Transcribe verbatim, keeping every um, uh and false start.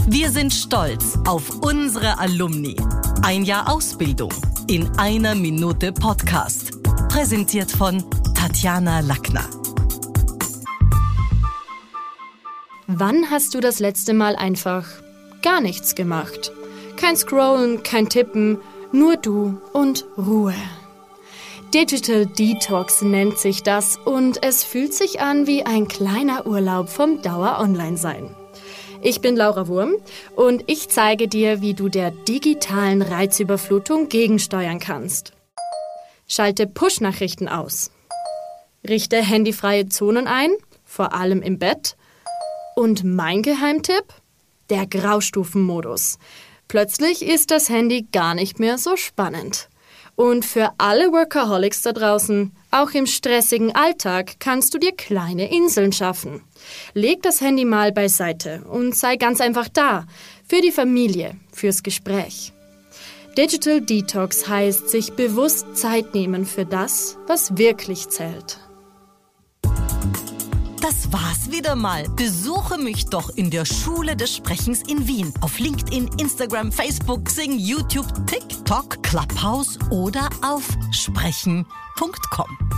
Wir sind stolz auf unsere Alumni. Ein Jahr Ausbildung in einer Minute Podcast. Präsentiert von Tatjana Lackner. Wann hast du das letzte Mal einfach gar nichts gemacht? Kein Scrollen, kein Tippen, nur du und Ruhe. Digital Detox nennt sich das und es fühlt sich an wie ein kleiner Urlaub vom Dauer-Online-Sein. Ich bin Laura Wurm und ich zeige dir, wie du der digitalen Reizüberflutung gegensteuern kannst. Schalte Push-Nachrichten aus. Richte handyfreie Zonen ein, vor allem im Bett. Und mein Geheimtipp? Der Graustufenmodus. Plötzlich ist das Handy gar nicht mehr so spannend. Und für alle Workaholics da draußen, auch im stressigen Alltag, kannst du dir kleine Inseln schaffen. Leg das Handy mal beiseite und sei ganz einfach da. Für die Familie, fürs Gespräch. Digital Detox heißt, sich bewusst Zeit nehmen für das, was wirklich zählt. Das war's wieder mal. Besuche mich doch in der Schule des Sprechens in Wien. Auf LinkedIn, Instagram, Facebook, Xing, YouTube, TikTok, Clubhouse oder auf sprechen punkt com.